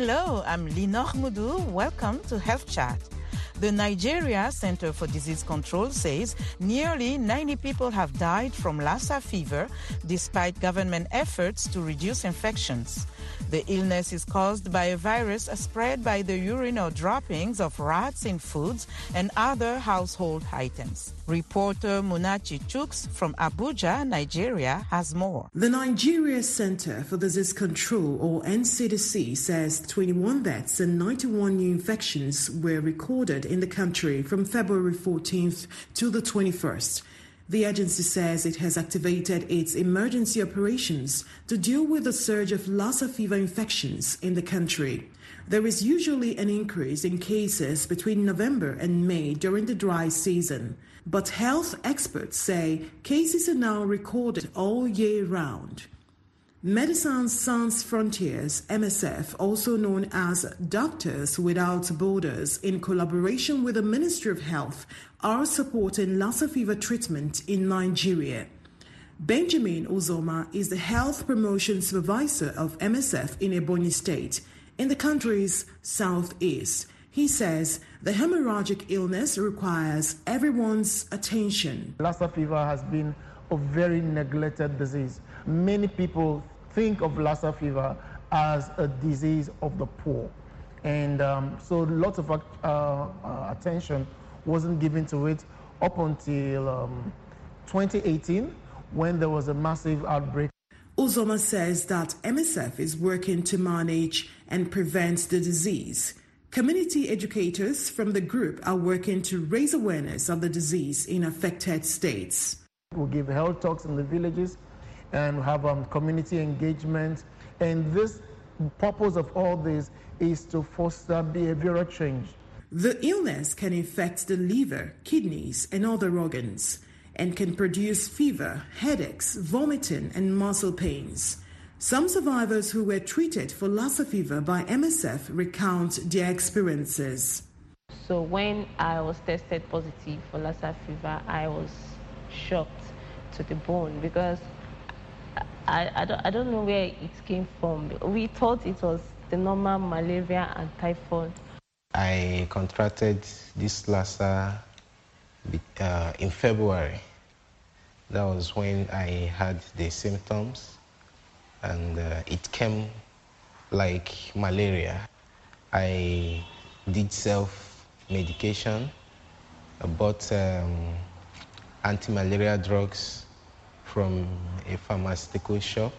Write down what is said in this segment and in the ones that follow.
Hello, I'm Linor Mudu. Welcome to Health Chat. The Nigeria Center for Disease Control says nearly 90 people have died from Lassa fever despite government efforts to reduce infections. The illness is caused by a virus spread by the urine or droppings of rats in foods and other household items. Reporter Munachi Chuks from Abuja, Nigeria, has more. The Nigeria Center for Disease Control, or NCDC, says 21 deaths and 91 new infections were recorded in the country from February 14th to the 21st. The agency says it has activated its emergency operations to deal with the surge of Lassa fever infections in the country. There is usually an increase in cases between November and May during the dry season, but health experts say cases are now recorded all year round. Médecins Sans Frontières, MSF, also known as Doctors Without Borders, in collaboration with the Ministry of Health, are supporting Lassa fever treatment in Nigeria. Benjamin Uzoma is the Health Promotion Supervisor of MSF in Ebonyi State, in the country's southeast. He says the hemorrhagic illness requires everyone's attention. Lassa fever has been a very neglected disease. Many people think of Lassa fever as a disease of the poor. And so lots of attention wasn't given to it up until 2018, when there was a massive outbreak. Uzoma says that MSF is working to manage and prevent the disease. Community educators from the group are working to raise awareness of the disease in affected states. We'll give health talks in the villages and have community engagement. And this purpose of all this is to foster behavioral change. The illness can infect the liver, kidneys, and other organs, and can produce fever, headaches, vomiting, and muscle pains. Some survivors who were treated for Lassa fever by MSF recount their experiences. So when I was tested positive for Lassa fever, I was shocked to the bone because I don't know where it came from. We thought it was the normal malaria and typhoid. I contracted this Lassa in February. That was when I had the symptoms, and it came like malaria. I did self-medication. I bought anti-malaria drugs from a pharmaceutical shop.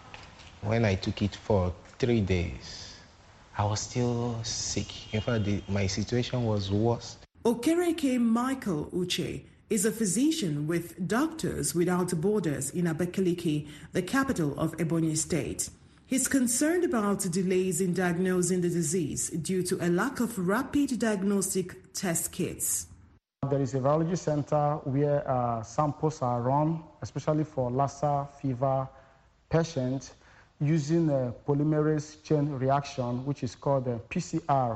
When I took it for 3 days, I was still sick. In fact, my situation was worse. Okereke Michael Uche is a physician with Doctors Without Borders in Abakaliki, the capital of Ebonyi State. He's concerned about delays in diagnosing the disease due to a lack of rapid diagnostic test kits. There is a virology center where samples are run, especially for Lassa fever patients, using a polymerase chain reaction, which is called a PCR.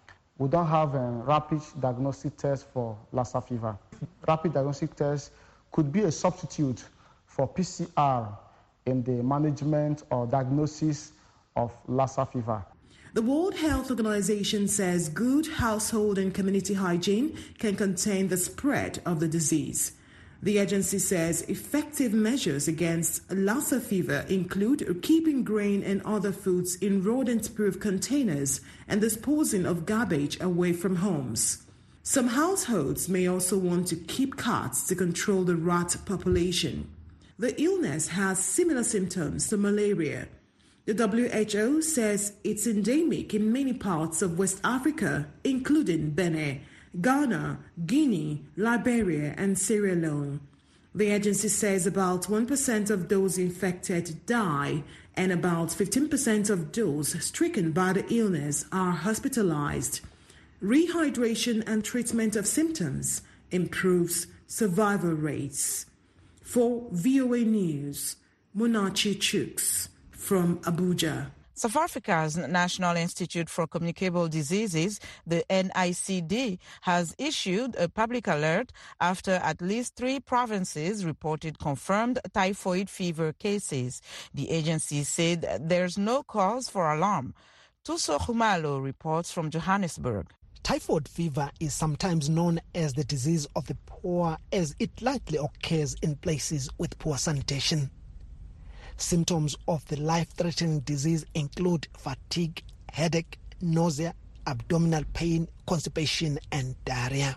We don't have a rapid diagnostic test for Lassa fever. Rapid diagnostic test could be a substitute for PCR in the management or diagnosis of Lassa fever. The World Health Organization says good household and community hygiene can contain the spread of the disease. The agency says effective measures against Lassa fever include keeping grain and other foods in rodent-proof containers and disposing of garbage away from homes. Some households may also want to keep cats to control the rat population. The illness has similar symptoms to malaria. The WHO says it's endemic in many parts of West Africa, including Benin, Ghana, Guinea, Liberia, and Sierra Leone. The agency says about 1% of those infected die, and about 15% of those stricken by the illness are hospitalized. Rehydration and treatment of symptoms improves survival rates. For VOA News, Munachi Chuks from Abuja. South Africa's National Institute for Communicable Diseases, the NICD, has issued a public alert after at least 3 provinces reported confirmed typhoid fever cases. The agency said there's no cause for alarm. Tuso Khumalo reports from Johannesburg. Typhoid fever is sometimes known as the disease of the poor, as it likely occurs in places with poor sanitation. Symptoms of the life-threatening disease include fatigue, headache, nausea, abdominal pain, constipation, and diarrhea.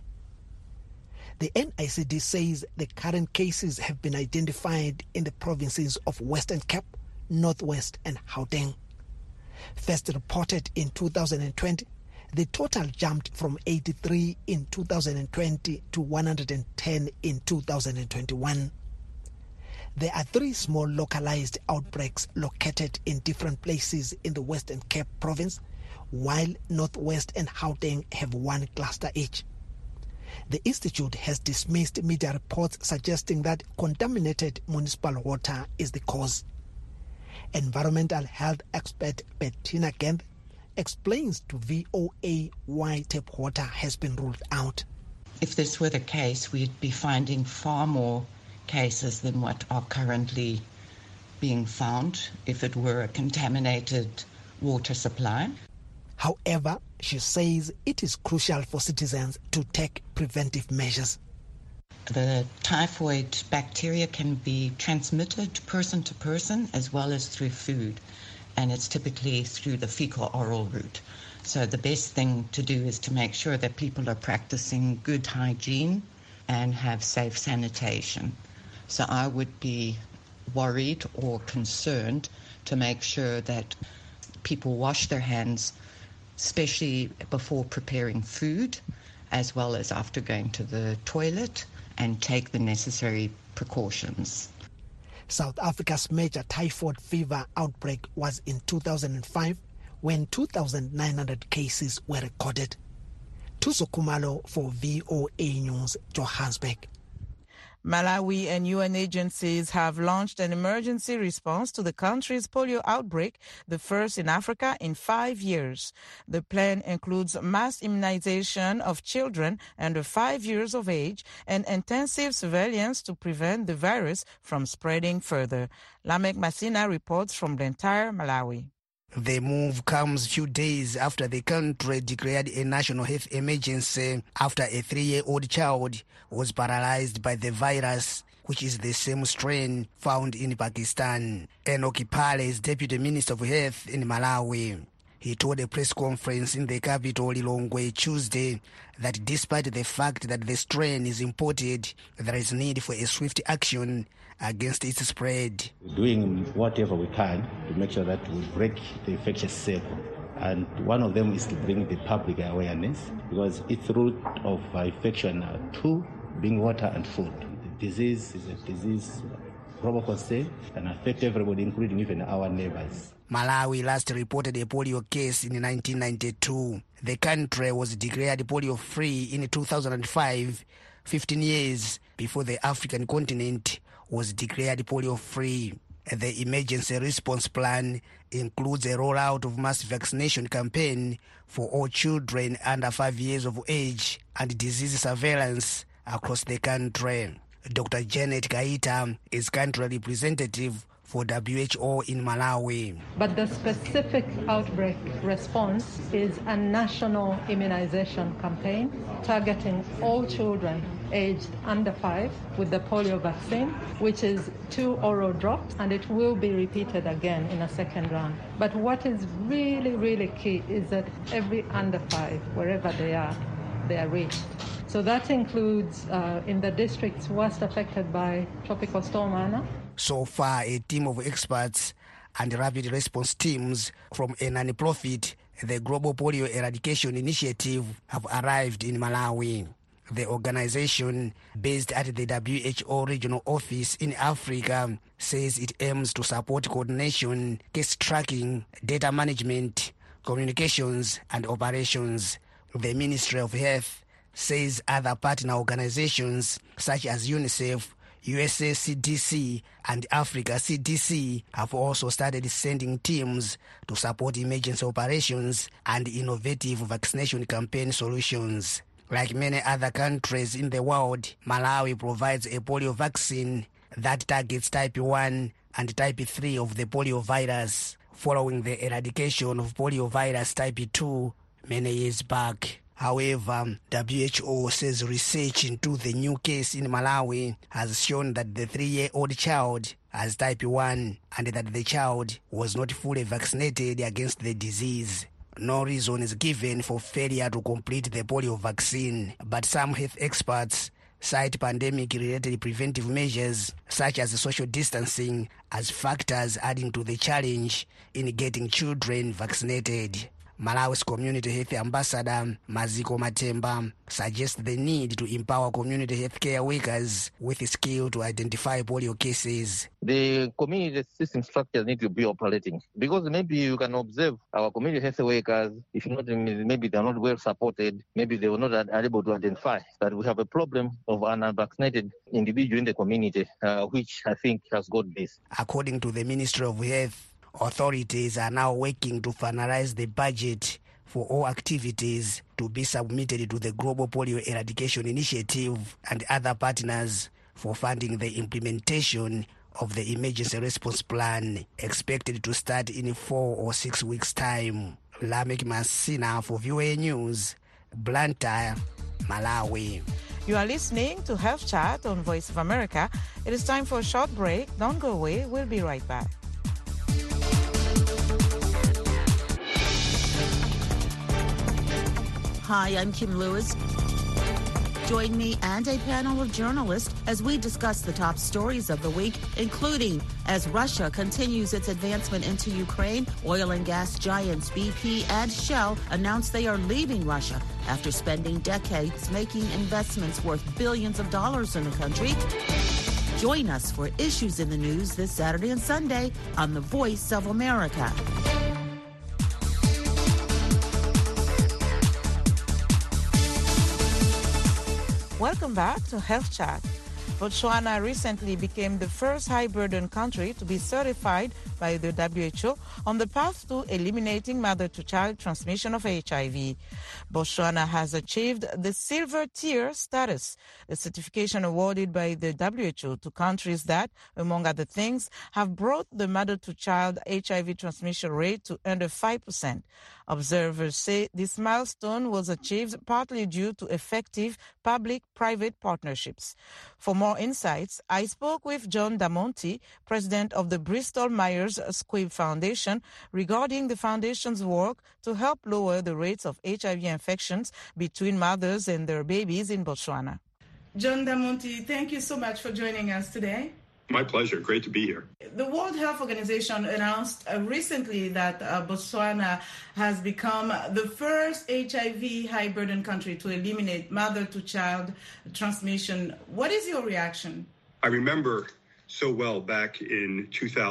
The NICD says the current cases have been identified in the provinces of Western Cape, Northwest, and Gauteng. First reported in 2020, the total jumped from 83 in 2020 to 110 in 2021. There are 3 small localized outbreaks located in different places in the Western Cape province, while Northwest and Gauteng have 1 cluster each. The institute has dismissed media reports suggesting that contaminated municipal water is the cause. Environmental health expert Bettina Kemp explains to VOA why tap water has been ruled out. If this were the case, we'd be finding far more cases than what are currently being found if it were a contaminated water supply. However, she says it is crucial for citizens to take preventive measures. The typhoid bacteria can be transmitted person to person as well as through food, and it's typically through the fecal-oral route. So the best thing to do is to make sure that people are practicing good hygiene and have safe sanitation. So I would be worried or concerned to make sure that people wash their hands, especially before preparing food, as well as after going to the toilet, and take the necessary precautions. South Africa's major typhoid fever outbreak was in 2005, when 2,900 cases were recorded. Tuso Khumalo for VOA News, Johannesburg. Malawi and UN agencies have launched an emergency response to the country's polio outbreak, the first in Africa in 5 years. The plan includes mass immunization of children under 5 years of age and intensive surveillance to prevent the virus from spreading further. Lamek Masina reports from the entire Malawi. The move comes few days after the country declared a national health emergency after a 3-year-old child was paralyzed by the virus, which is the same strain found in Pakistan. Enoch Pale is Deputy Minister of Health in Malawi. He told a press conference in the capital, Lilongwe, Tuesday, that despite the fact that the strain is imported, there is need for a swift action against its spread. We're doing whatever we can to make sure that we break the infectious circle. And one of them is to bring the public awareness, because its route of infection are 2, being water and food. The disease is a disease global concern and affect everybody, including even our neighbors. Malawi last reported a polio case in 1992. The country was declared polio-free in 2005, 15 years before the African continent was declared polio-free. The emergency response plan includes a rollout of mass vaccination campaign for all children under 5 years of age and disease surveillance across the country. Dr. Janet Kaita is country representative for WHO in Malawi. But the specific outbreak response is a national immunization campaign targeting all children aged under 5 with the polio vaccine, which is 2 oral drops, and it will be repeated again in a second round. But what is really, really key is that every under 5, wherever they are reached. So that includes in the districts worst affected by Tropical Storm Anna. So far, a team of experts and rapid response teams from a non-profit, the Global Polio Eradication Initiative, have arrived in Malawi. The organization, based at the WHO regional office in Africa, says it aims to support coordination, case tracking, data management, communications, and operations. The Ministry of Health says other partner organizations such as UNICEF, USA CDC, and Africa CDC have also started sending teams to support emergency operations and innovative vaccination campaign solutions. Like many other countries in the world, Malawi provides a polio vaccine that targets type 1 and type 3 of the polio virus, following the eradication of poliovirus type 2 many years back. However, WHO says research into the new case in Malawi has shown that the 3-year-old child has type 1 and that the child was not fully vaccinated against the disease. No reason is given for failure to complete the polio vaccine, but some health experts cite pandemic-related preventive measures such as social distancing as factors adding to the challenge in getting children vaccinated. Malawi's Community Health Ambassador Maziko Matemba suggests the need to empower community healthcare workers with skill to identify polio cases. The community system structures need to be operating, because maybe you can observe our community health workers, if not, maybe they're not well supported, maybe they were not able to identify that we have a problem of an unvaccinated individual in the community, which I think has got this. According to the Ministry of Health, authorities are now working to finalize the budget for all activities to be submitted to the Global Polio Eradication Initiative and other partners for funding the implementation of the emergency response plan, expected to start in 4 or 6 weeks' time. Lamek Masina for VOA News, Blantyre, Malawi. You are listening to Health Chat on Voice of America. It is time for a short break. Don't go away. We'll be right back. Hi, I'm Kim Lewis. Join me and a panel of journalists as we discuss the top stories of the week, including as Russia continues its advancement into Ukraine, oil and gas giants BP and Shell announce they are leaving Russia after spending decades making investments worth billions of dollars in the country. Join us for Issues in the News this Saturday and Sunday on The Voice of America. Welcome back to Health Chat. Botswana recently became the first high-burden country to be certified by the WHO on the path to eliminating mother-to-child transmission of HIV. Botswana has achieved the silver tier status, a certification awarded by the WHO to countries that, among other things, have brought the mother-to-child HIV transmission rate to under 5%. Observers say this milestone was achieved partly due to effective public-private partnerships. For more insights, I spoke with John Damonte, president of the Bristol Myers Squibb Foundation, regarding the foundation's work to help lower the rates of HIV infections between mothers and their babies in Botswana. John Damonte, thank you so much for joining us today. My pleasure. Great to be here. The World Health Organization announced recently that Botswana has become the first HIV high-burden country to eliminate mother-to-child transmission. What is your reaction? I remember so well back in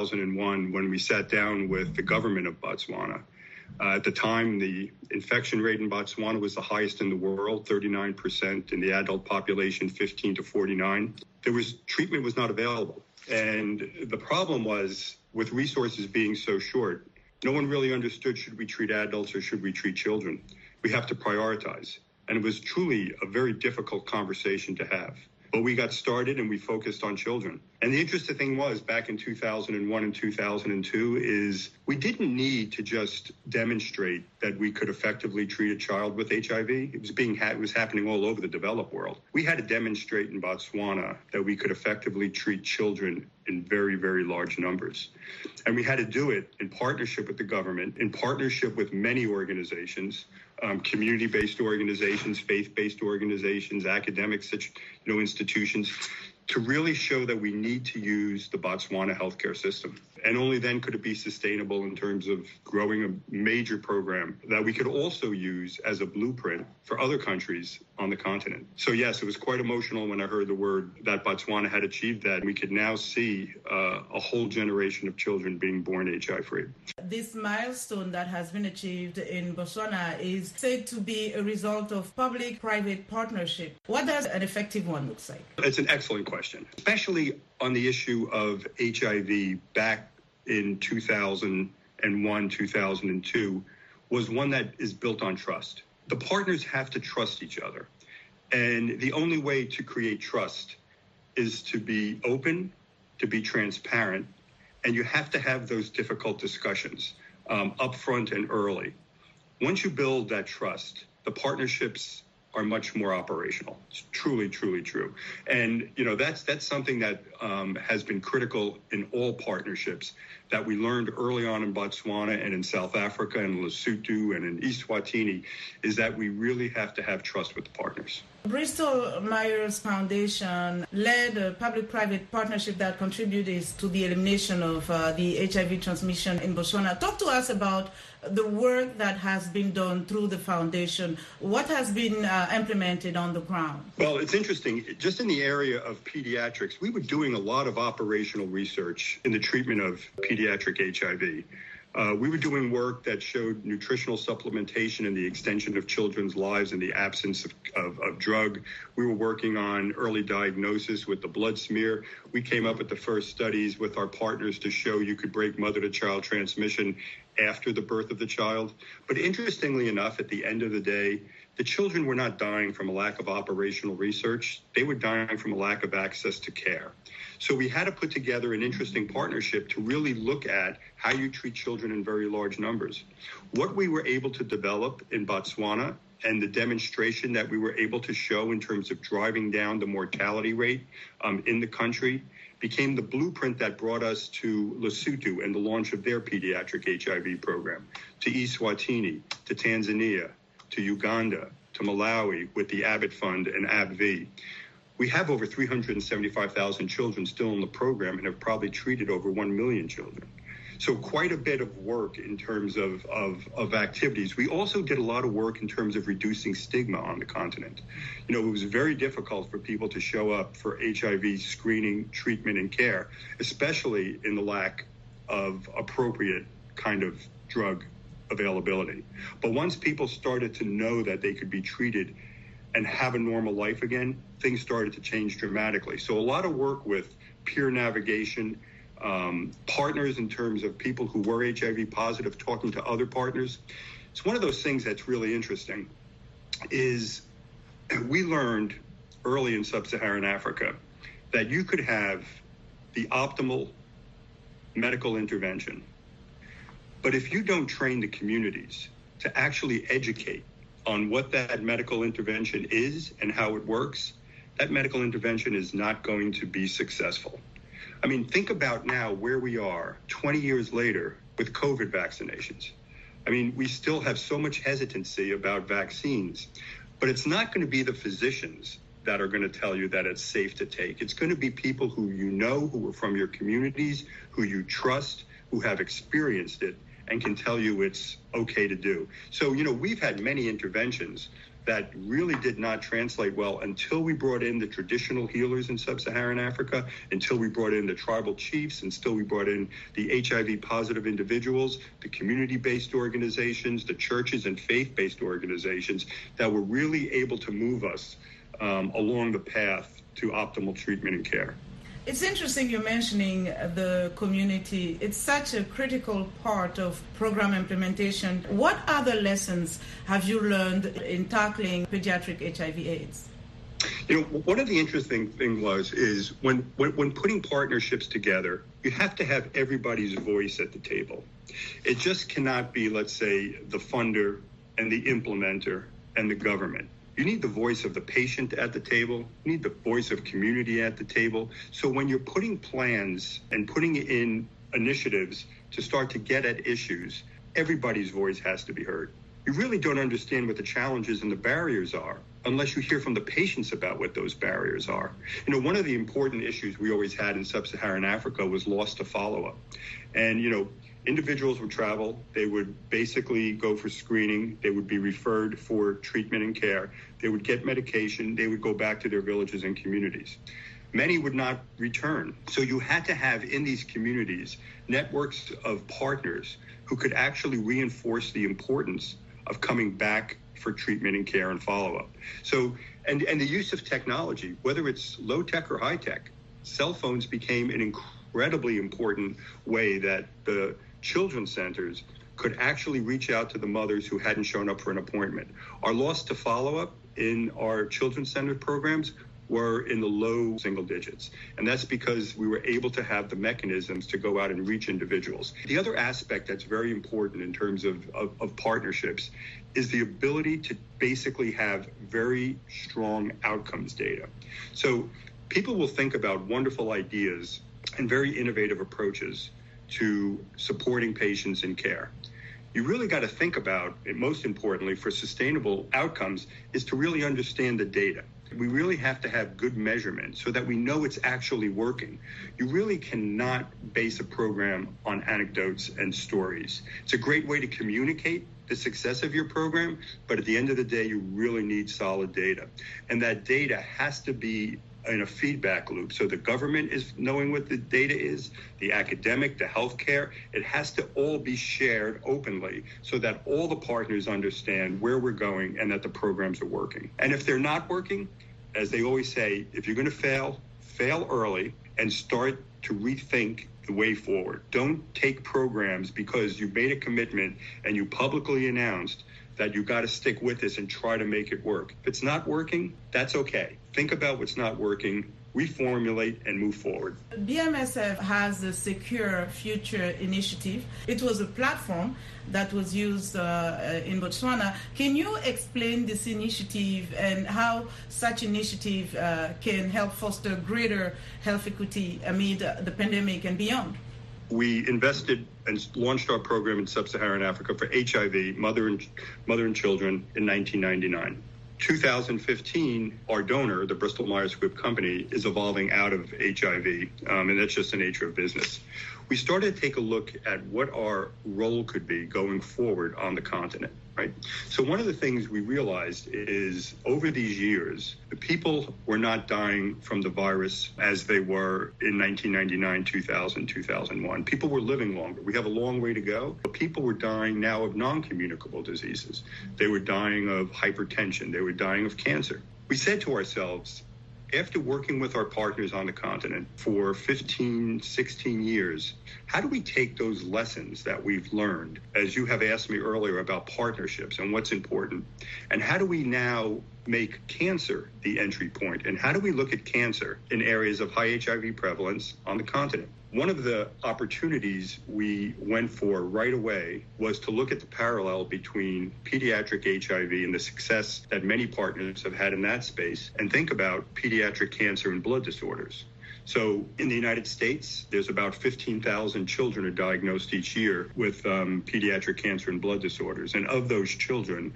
2001 when we sat down with the government of Botswana. At the time, the infection rate in Botswana was the highest in the world, 39%, in the adult population, 15 to 49. Treatment was not available. And the problem was, with resources being so short, no one really understood, should we treat adults or should we treat children? We have to prioritize. And it was truly a very difficult conversation to have. But we got started and we focused on children. And the interesting thing was, back in 2001 and 2002, is we didn't need to just demonstrate that we could effectively treat a child with HIV. It was happening all over the developed world. We had to demonstrate in Botswana that we could effectively treat children in very, very large numbers. And we had to do it in partnership with the government, in partnership with many organizations, community-based organizations, faith-based organizations, academic institutions, to really show that we need to use the Botswana healthcare system. And only then could it be sustainable in terms of growing a major program that we could also use as a blueprint for other countries on the continent. So yes, it was quite emotional when I heard the word that Botswana had achieved that. We could now see a whole generation of children being born HIV-free. This milestone that has been achieved in Botswana is said to be a result of public-private partnership. What does an effective one look like? It's an excellent question, especially on the issue of HIV back in 2001, 2002, was one that is built on trust. The partners have to trust each other. And the only way to create trust is to be open, to be transparent, And you have to have those difficult discussions up front and early. Once you build that trust, the partnerships are much more operational. It's truly, truly true. And, that's something that has been critical in all partnerships that we learned early on in Botswana and in South Africa and Lesotho and in Eswatini, is that we really have to have trust with the partners. Bristol Myers Foundation led a public-private partnership that contributed to the elimination of the HIV transmission in Botswana. Talk to us about the work that has been done through the foundation. What has been implemented on the ground? Well, it's interesting. Just in the area of pediatrics, we were doing a lot of operational research in the treatment of pediatric HIV. We were doing work that showed nutritional supplementation and the extension of children's lives in the absence of drug. We were working on early diagnosis with the blood smear. We came up with the first studies with our partners to show you could break mother-to-child transmission after the birth of the child. But interestingly enough, at the end of the day, the children were not dying from a lack of operational research. They were dying from a lack of access to care. So we had to put together an interesting partnership to really look at how you treat children in very large numbers. What we were able to develop in Botswana and the demonstration that we were able to show in terms of driving down the mortality rate in the country became the blueprint that brought us to Lesotho and the launch of their pediatric HIV program, to Eswatini, to Tanzania, to Uganda, to Malawi with the Abbott Fund and AbbVie. We have over 375,000 children still in the program and have probably treated over 1 million children. So quite a bit of work in terms of activities. We also did a lot of work in terms of reducing stigma on the continent. It was very difficult for people to show up for HIV screening, treatment, and care, especially in the lack of appropriate kind of drug availability. But once people started to know that they could be treated and have a normal life again, things started to change dramatically. So a lot of work with peer navigation, partners in terms of people who were HIV positive, talking to other partners. It's one of those things that's really interesting is we learned early in sub-Saharan Africa that you could have the optimal medical intervention, but if you don't train the communities to actually educate on what that medical intervention is and how it works, that medical intervention is not going to be successful. I mean, think about now where we are 20 years later with COVID vaccinations. I mean, we still have so much hesitancy about vaccines, but it's not going to be the physicians that are going to tell you that it's safe to take. It's going to be people who who are from your communities, who you trust, who have experienced it, and can tell you it's okay to do. So, we've had many interventions that really did not translate well until we brought in the traditional healers in sub-Saharan Africa, until we brought in the tribal chiefs, until we brought in the HIV positive individuals, the community-based organizations, the churches and faith-based organizations that were really able to move us along the path to optimal treatment and care. It's interesting you're mentioning the community. It's such a critical part of program implementation. What other lessons have you learned in tackling pediatric HIV/AIDS? One of the interesting things is when putting partnerships together, you have to have everybody's voice at the table. It just cannot be, let's say, the funder and the implementer and the government. You need the voice of the patient at the table. You need the voice of community at the table. So when you're putting plans and putting in initiatives to start to get at issues, everybody's voice has to be heard. You really don't understand what the challenges and the barriers are unless you hear from the patients about what those barriers are. One of the important issues we always had in sub-Saharan Africa was loss to follow-up. And, individuals would travel, they would basically go for screening, they would be referred for treatment and care, they would get medication, they would go back to their villages and communities. Many would not return. So you had to have in these communities networks of partners who could actually reinforce the importance of coming back for treatment and care and follow-up. So, and the use of technology, whether it's low-tech or high-tech, cell phones became an incredibly important way that the children's centers could actually reach out to the mothers who hadn't shown up for an appointment. Our loss to follow-up in our children's center programs were in the low single digits. And that's because we were able to have the mechanisms to go out and reach individuals. The other aspect that's very important in terms of partnerships is the ability to basically have very strong outcomes data. So people will think about wonderful ideas and very innovative approaches to supporting patients in care. You really got to think about, and most importantly, for sustainable outcomes, is to really understand the data. We really have to have good measurement so that we know it's actually working. You really cannot base a program on anecdotes and stories. It's a great way to communicate the success of your program, but at the end of the day, you really need solid data. And that data has to be in a feedback loop. So the government is knowing what the data is, the academic, the healthcare, it has to all be shared openly so that all the partners understand where we're going and that the programs are working. And if they're not working, as they always say, if you're going to fail early and start to rethink the way forward. Don't take programs because you made a commitment and you publicly announced that you got to stick with this and try to make it work. If it's not working, that's okay. Think about what's not working, reformulate, and move forward. BMSF has the Secure Future Initiative. It was a platform that was used in Botswana. Can you explain this initiative and how such initiative can help foster greater health equity amid the pandemic and beyond? We invested and launched our program in sub-Saharan Africa for HIV, mother and children, in 1999. 2015, our donor, the Bristol Myers Squibb company, is evolving out of HIV, and that's just the nature of business. We started to take a look at what our role could be going forward on the continent, right? So one of the things we realized is over these years, the people were not dying from the virus as they were in 1999, 2000, 2001. People were living longer. We have a long way to go, but people were dying now of non-communicable diseases. They were dying of hypertension. They were dying of cancer. We said to ourselves, after working with our partners on the continent for 15, 16 years, how do we take those lessons that we've learned, as you have asked me earlier about partnerships and what's important, and how do we now make cancer the entry point? And how do we look at cancer in areas of high HIV prevalence on the continent? One of the opportunities we went for right away was to look at the parallel between pediatric HIV and the success that many partners have had in that space, and think about pediatric cancer and blood disorders. So in the United States, there's about 15,000 children are diagnosed each year with pediatric cancer and blood disorders. And of those children,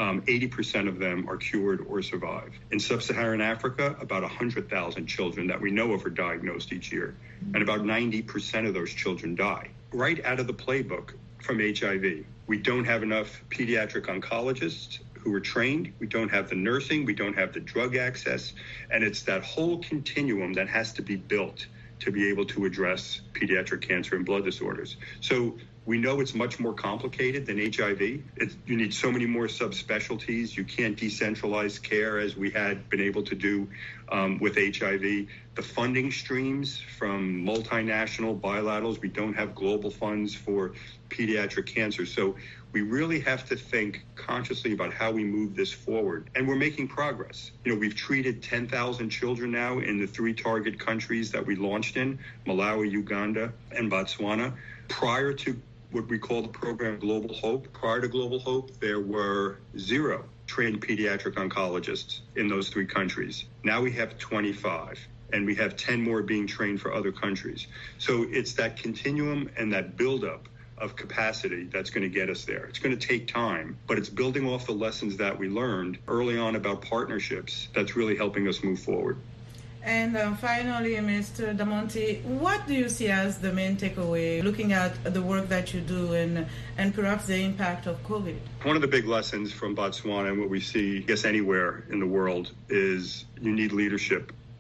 80% of them are cured or survive. In sub-Saharan Africa, about 100,000 children that we know of are diagnosed each year, and about 90% of those children die. Right out of the playbook from HIV, we don't have enough pediatric oncologists who are trained. We don't have the nursing. We don't have the drug access. And it's that whole continuum that has to be built to be able to address pediatric cancer and blood disorders. So we know it's much more complicated than HIV. You need so many more subspecialties. You can't decentralize care as we had been able to do with HIV. The funding streams from multinational bilaterals, we don't have global funds for pediatric cancer. So we really have to think consciously about how we move this forward. And we're making progress. We've treated 10,000 children now in the 3 target countries that we launched in, Malawi, Uganda, and Botswana. Prior to what we call the program Global Hope, prior to Global Hope, there were 0 trained pediatric oncologists in those 3 countries. Now we have 25, and we have 10 more being trained for other countries. So it's that continuum and that buildup of capacity that's going to get us there. It's going to take time, but it's building off the lessons that we learned early on about partnerships that's really helping us move forward. And finally, Mr. Damonte, what do you see as the main takeaway looking at the work that you do and perhaps the impact of COVID? One of the big lessons from Botswana and what we see, I guess, anywhere in the world is you need leadership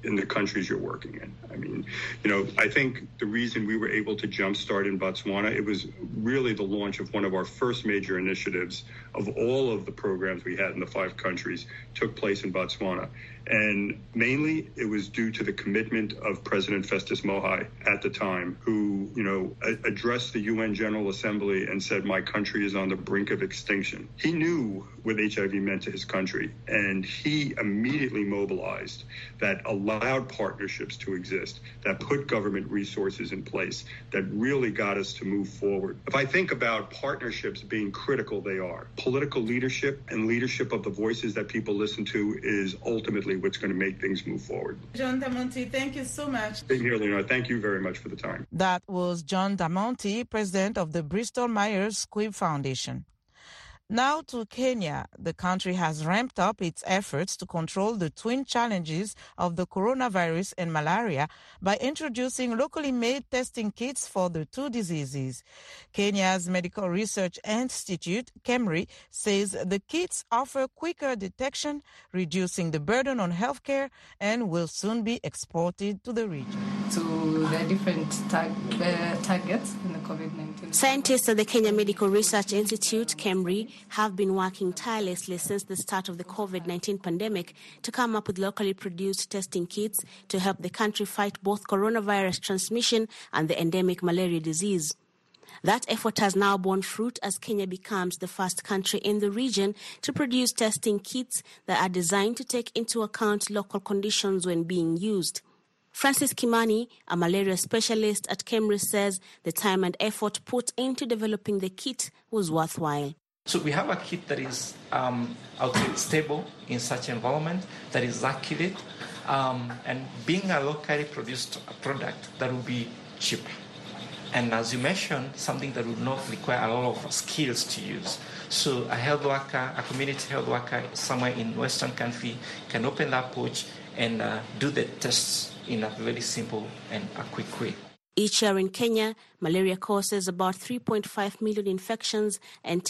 in the countries you're working in. I mean, I think the reason we were able to jumpstart in Botswana, it was really the launch of one of our first major initiatives of all of the programs we had in the 5 countries took place in Botswana. And mainly it was due to the commitment of President Festus Mogae at the time, who, addressed the UN General Assembly and said, my country is on the brink of extinction. He knew what HIV meant to his country, and he immediately mobilized that allowed partnerships to exist, that put government resources in place, that really got us to move forward. If I think about partnerships being critical, they are. Political leadership and leadership of the voices that people listen to is ultimately what's going to make things move forward. John Damonte, thank you so much. Same here, Leonard. Thank you very much for the time. That was John Damonte, president of the Bristol Myers Squibb Foundation. Now to Kenya. The country has ramped up its efforts to control the twin challenges of the coronavirus and malaria by introducing locally made testing kits for the 2 diseases. Kenya's Medical Research Institute, KEMRI, says the kits offer quicker detection, reducing the burden on healthcare, and will soon be exported to the region. To the different targets in the COVID-19. Scientists at the Kenya Medical Research Institute, KEMRI, have been working tirelessly since the start of the COVID-19 pandemic to come up with locally produced testing kits to help the country fight both coronavirus transmission and the endemic malaria disease. That effort has now borne fruit as Kenya becomes the first country in the region to produce testing kits that are designed to take into account local conditions when being used. Francis Kimani, a malaria specialist at KEMRI, says the time and effort put into developing the kit was worthwhile. So we have a kit that is, stable in such environment, that is accurate, and being a locally produced product, that will be cheap. And as you mentioned, something that would not require a lot of skills to use. So a health worker, a community health worker somewhere in Western country can open that pouch and do the tests in a very simple and a quick way. Each year in Kenya, malaria causes about 3.5 million infections and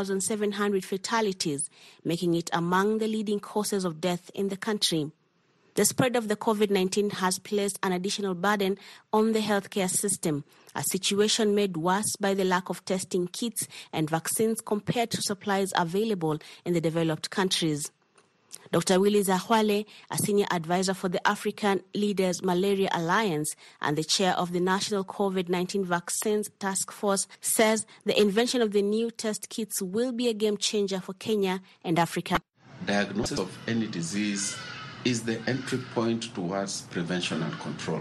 10,700 fatalities, making it among the leading causes of death in the country. The spread of the COVID-19 has placed an additional burden on the healthcare system, a situation made worse by the lack of testing kits and vaccines compared to supplies available in the developed countries. Dr. Willie Zahwale, a senior advisor for the African Leaders Malaria Alliance and the chair of the National COVID-19 Vaccines Task Force, says the invention of the new test kits will be a game changer for Kenya and Africa. Diagnosis of any disease is the entry point towards prevention and control.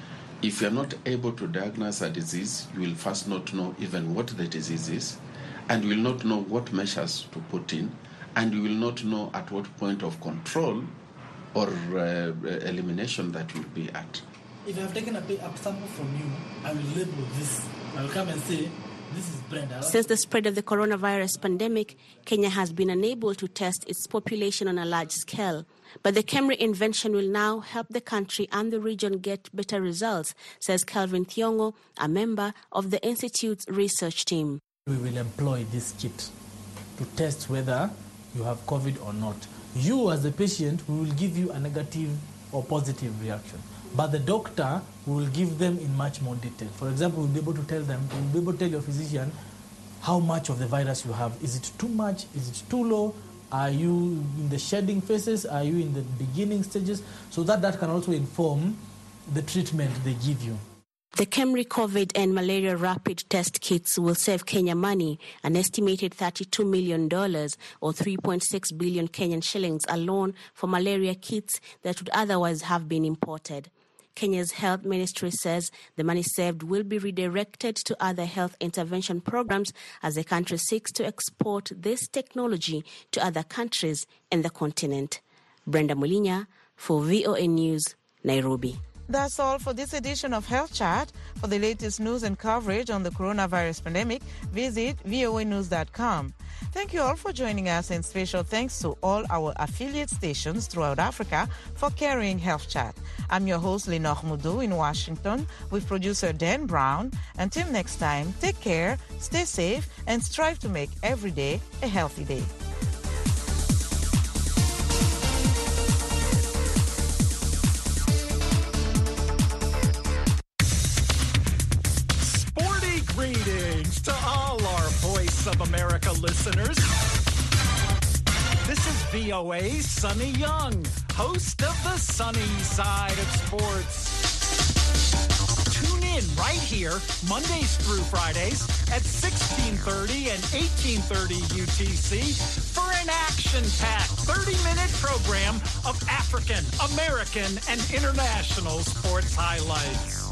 If you're not able to diagnose a disease, you will first not know even what the disease is, and you will not know what measures to put in, and you will not know at what point of control or elimination that will be at. If I've taken a sample from you, I will label this. I will come and say, this is Brenda. Since the spread of the coronavirus pandemic, Kenya has been unable to test its population on a large scale. But the KEMRI invention will now help the country and the region get better results, says Calvin Thiongo, a member of the Institute's research team. We will employ this kit to test whether you have COVID or not. You as a patient, we will give you a negative or positive reaction. But the doctor will give them in much more detail. For example, we'll be able to tell them, we'll be able to tell your physician how much of the virus you have. Is it too much? Is it too low? Are you in the shedding phases? Are you in the beginning stages? So that can also inform the treatment they give you. The KEMRI COVID and malaria rapid test kits will save Kenya money, an estimated $32 million or 3.6 billion Kenyan shillings alone for malaria kits that would otherwise have been imported. Kenya's health ministry says the money saved will be redirected to other health intervention programs as the country seeks to export this technology to other countries in the continent. Brenda Mulinya for VOA News, Nairobi. That's all for this edition of Health Chat. For the latest news and coverage on the coronavirus pandemic, visit voanews.com. Thank you all for joining us, and special thanks to all our affiliate stations throughout Africa for carrying Health Chat. I'm your host, Lenore Mudu in Washington, with producer Dan Brown. Until next time, take care, stay safe, and strive to make every day a healthy day. Greetings to all our Voice of America listeners. This is VOA's Sonny Young, host of the Sunny Side of Sports. Tune in right here, Mondays through Fridays at 1630 and 1830 UTC for an action-packed 30-minute program of African, American, and international sports highlights.